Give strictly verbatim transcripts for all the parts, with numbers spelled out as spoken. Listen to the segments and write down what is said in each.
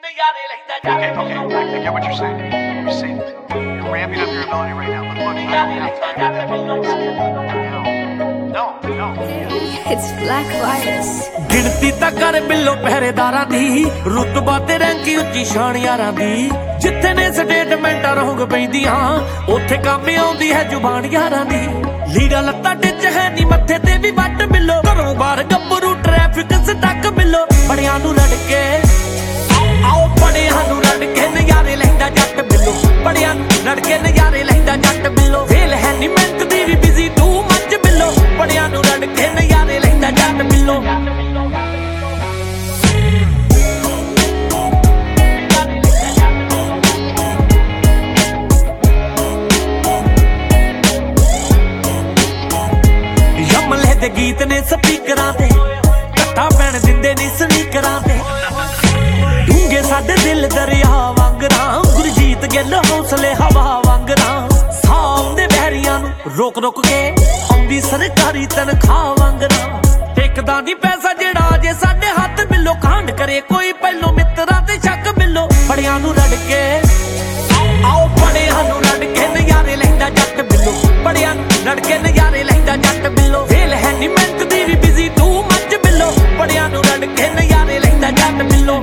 Okay, okay, I, I get what you're saying. You're saying you're ramping up your ability right now, but look, I don't have time. No, no. It's black virus. ਗਿਣਤੀ ਤਾਂ ਕਰ ਬਿੱਲੋ ਪਹਿਰੇਦਾਰਾਂ ਦੀ, ਰੁਤਬਾ ਤੇ ਰੈਂਕੀ ਉੱਚੀ ਸ਼ਾਨ ਯਾਰਾਂ ਦੀ। ਜਿੱਥੇ ਨੇ ਸਟੇਟਮੈਂਟਾਂ wrong ਪੈਂਦੀਆਂ, ਉੱਥੇ ਕੰਮ ਆਉਂਦੀ ਹੈ ਜ਼ੁਬਾਨ ਯਾਰਾਂ ਦੀ। ਲੀੜਾ ਲੱਤਾਂ ਟਿੱਚ ਹੈ ਨੀ ਮੱਥੇ ਤੇ ਵੀ ਵੱਟ ਬਿੱਲੋ, ਘਰੋਂ ਬਾਹਰ ਗੱਭਰੂ ਟ੍ਰੈਫਿਕ ਸਟਕ ਬਿੱਲੋ। ਬੜਿਆਂ ਨੂੰ ਲੜ ਕੇ ਆਓ, ਬੜਿਆਂ ਨੂੰ ਲੜ ਕੇ ਨਜ਼ਾਰੇ ਲੈਂਦਾ ਜੱਟ ਬਿੱਲੋ। ਬੜਿਆਂ ਨੂੰ ਲੜ ਕੇ ਨਜ਼ਾਰੇ ਲੈਂਦਾ ਜੱਟ ਬਿੱਲੋ। ਵੇਲ ਹੈ ਨੀ ਮਿਹਨਤ ਦੀ ਵੀ ਬਿਜ਼ੀ ਟੂ ਮੱਚ ਬਿੱਲੋ। ਬੜਿਆਂ ਨੂੰ ਲੜ ਕੇ ਨਜ਼ਾਰੇ ਲੈਂਦਾ ਜੱਟ ਬਿੱਲੋ। ਯਮਲੇ ਦੇ ਗੀਤ ਨੇ ਸਪੀਕਰਾਂ ਤੇ, ਘੱਟਾ ਪੈਣ ਦਿੰਦੇ ਨੀ ਸਨੀਕਰਾਂ ਤੇ। ਡੂੰਘੇ ਸਾਡੇ ਦਿਲ ਦਰਿਆ ਵਾਂਗਰਾਂ, ਗੁਰਜੀਤ ਗਿੱਲ ਹੌਸਲੇ ਹਵਾ ਵਾਂਗਰਾਂ। ਸਾਉਂਦੇ ਬਹਿਰੀਆਂ ਨੂੰ ਰੋਕ ਰੋਕ ਕੇ ਆਉਂਦੀ ਸਰਕਾਰੀ ਤਨਖਾਹ ਵਾਂਗਰਾਂ। ਟਿਕਦਾ ਨੀ ਪੈਸਾ ਜਿਹੜਾ ਜੇ ਸਾਡੇ ਹੱਥ ਬਿੱਲੋ, ਕਾਂਡ ਕਰੇ ਕੋਈ ਪਹਿਲੋਂ ਮਿੱਤਰਾਂ ਤੇ ਸ਼ੱਕ ਬਿੱਲੋ। ਬੜਿਆਂ ਨੂੰ ਰੜ ਕੇ ਆਓ, ਬੜਿਆਂ ਨੂੰ ਰੜ ਕੇ ਨਜ਼ਾਰੇ ਲੈਂਦਾ ਜੱਟ ਬਿੱਲੋ। ਬੜਿਆਂ ਨੂੰ ਲੜ ਕੇ ਨਜ਼ਾਰੇ ਲੈਂਦਾ ਜੱਟ ਬਿੱਲੋ। ਵੇਲ ਹੈ ਨੀ ਮਿਹਨਤ ਦੀ ਵੀ ਬਿਜ਼ੀ ਟੂ ਮੱਚ ਬਿੱਲੋ। ਬੜਿਆਂ ਨੂੰ ਲੜ ਕੇ ਨਜ਼ਾਰੇ ਲੈਂਦਾ ਜੱਟ ਬਿੱਲੋ।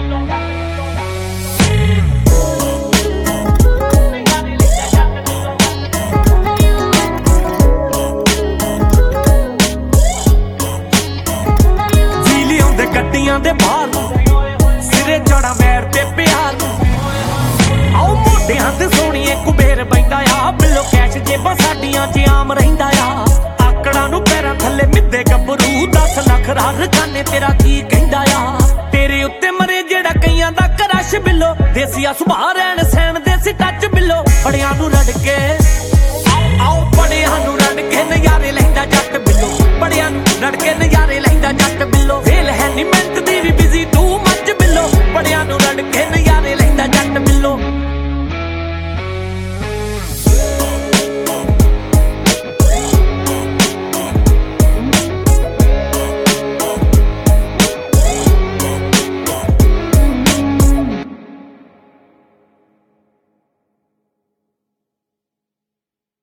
ਗੱਡੀਆਂ ਦੇ ਬਾਲ ਸਿਰੇ ਚੜਾ ਮੈਰ ਤੇ ਪਿਆਰ। ਆਓ ਮੋਢਿਆਂ ਤੇ ਸੋਹਣੀਏ ਕੁਬੇਰ ਬੈਂਦਾ ਆ ਬਿੱਲੋ। ਕੈਸ਼ ਜੇਬਾਂ ਸਾਡੀਆਂ ਚ ਆਮ ਰਹਿੰਦਾ ਆ। ਆਕੜਾਂ ਨੂੰ ਪੈਰਾਂ ਥੱਲੇ ਮਿੱਦੇ ਗੱਭਰੂ, ਦਸ ਲੱਖ ਰਾਹ ਰਕਾਨੇ ਤੇਰਾ ਕੀ ਕਹਿੰਦਾ ਆ। ਤੇਰੇ ਉੱਤੇ ਮਰੇ ਜਿਹੜਾ ਕਈਆਂ ਦਾ ਕਰਸ਼ ਬਿੱਲੋ। ਦੇਸੀਆ ਸੁਭਾਅ ਰਹਿਣ ਸਹਿਣ ਦੇਸੀ ਟੱਚ ਬਿੱਲੋ। ਬੜਿਆਂ ਨੂੰ ਰੜ ਕੇ